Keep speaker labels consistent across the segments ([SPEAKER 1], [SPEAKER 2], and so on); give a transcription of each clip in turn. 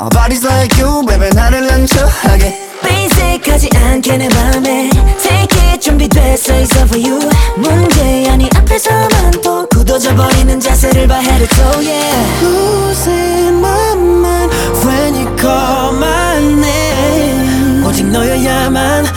[SPEAKER 1] Nobody's like you baby 나를 난처하게
[SPEAKER 2] basic 하지 않게 내 맘에 Take it 준비됐어 it's all for you 문제 아니 앞에서만 또 굳어져 버리는 자세를 봐 head to toe yeah
[SPEAKER 1] Losing my mind when you call my name 오직 너여야만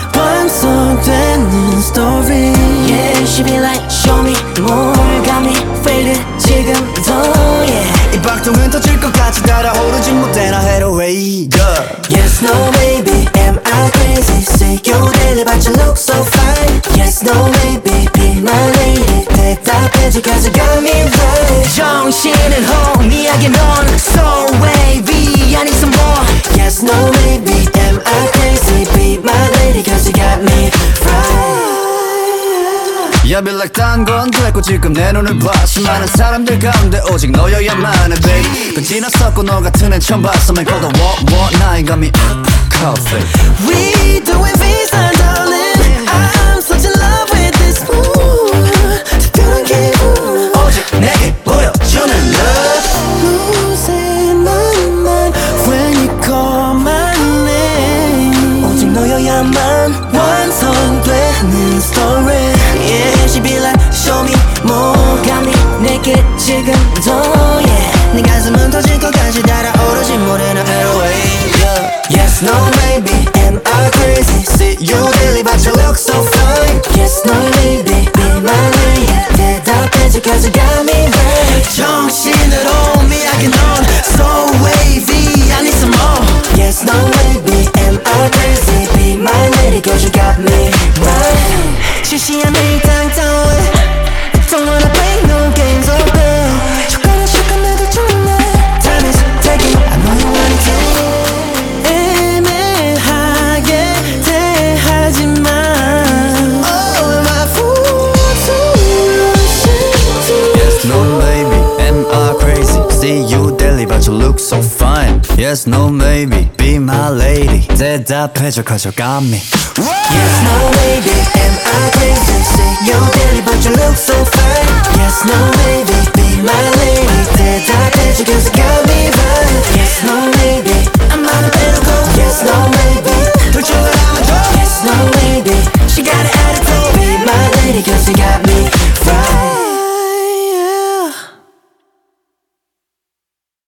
[SPEAKER 1] 완성되는 story
[SPEAKER 2] Yeah she be like show me more got me faded 지금도 yeah
[SPEAKER 1] 이 박동은 터질 것 같이 달아오르지 못해 나 head away
[SPEAKER 2] Yes no baby am I crazy say you daily but you look so fine Yes no baby be my lady 대답해줘 cause you got me right 정신을 혼미하게 넌 so wavy I need some more Yes no baby am I crazy be my lady cause you got me right
[SPEAKER 1] Yeah, be like 딴 건 됐고 지금 내 눈을 봐 수많은 사람들 가운데 오직 너여야만 해 babe 그 지났었고 너 같은 애 처음 봤어 Man call the what 나인 감이 coffee
[SPEAKER 2] We doing visa darling I'm such in love with this mood 특별한 기분
[SPEAKER 1] 오직 내게 보여주는 love
[SPEAKER 2] Losing my mind when you call my name 오직 너여야만 완성되는 story Yeah, she be like, show me more got me 내게 지금도 yeah 네 가슴은 터질 것까지 달아오르지 못해 나 away yeah. Yes, no, baby, am I crazy? See you daily, but you look so fine Yes, no, baby, be my lady 대답해줘, cause you got me right 정신으로 미하게 넌 so wavy I need some more Yes, no, baby, am I crazy? Be my lady, cause you got me right 실시한 매일 당당해 Don't wanna play no games all day 숟가락 내들 주네 Time is taking I know you want it 애매하게 대하지만 All my fools
[SPEAKER 1] Yes, no, baby, am I crazy? See you daily, but you look so fine Yes, no, maybe, be my lady 대답해줘, cause you got me
[SPEAKER 2] Yes, no, baby, am I crazy? Say you're daily, but you look so fine Yes, no, baby, be my lady 대답해줘, cause